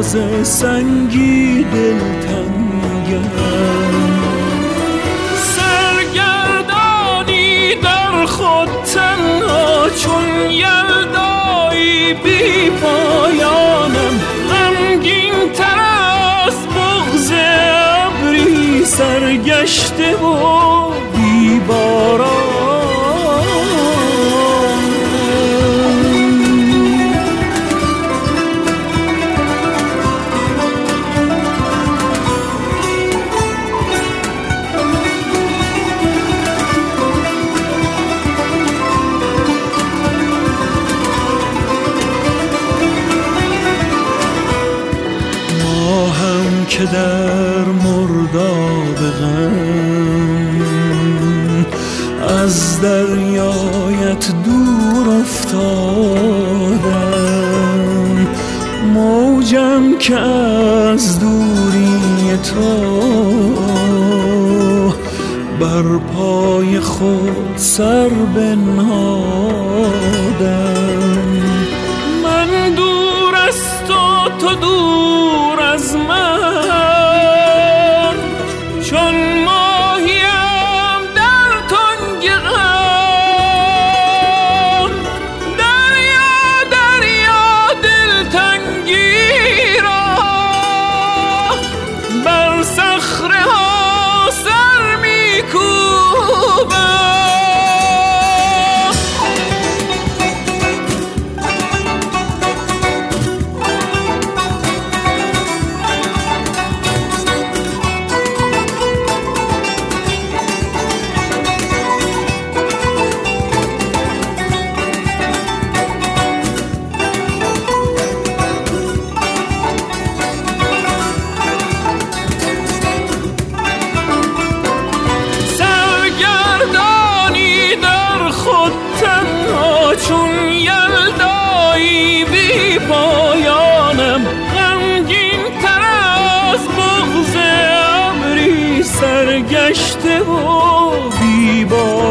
ز سنگی دلتنگم. سرگردانی در خود تنها چون یلدایی بی پایانم. غمگین تر از بغض ابری سرگشته و بی باران. که در مرداب غم از دریایت دور افتادم. موجم که از دوری تو بر پای خود سر بنهادم. من دور از تو، تو دور از من، چون ماهیم در تنگ غم. دریا دریا دلتنگی را بر صخره ها سر می‌کوبم. چون یلدایی بی پایانم. غمگین تر از بغض ابری سرگشته و بی باران.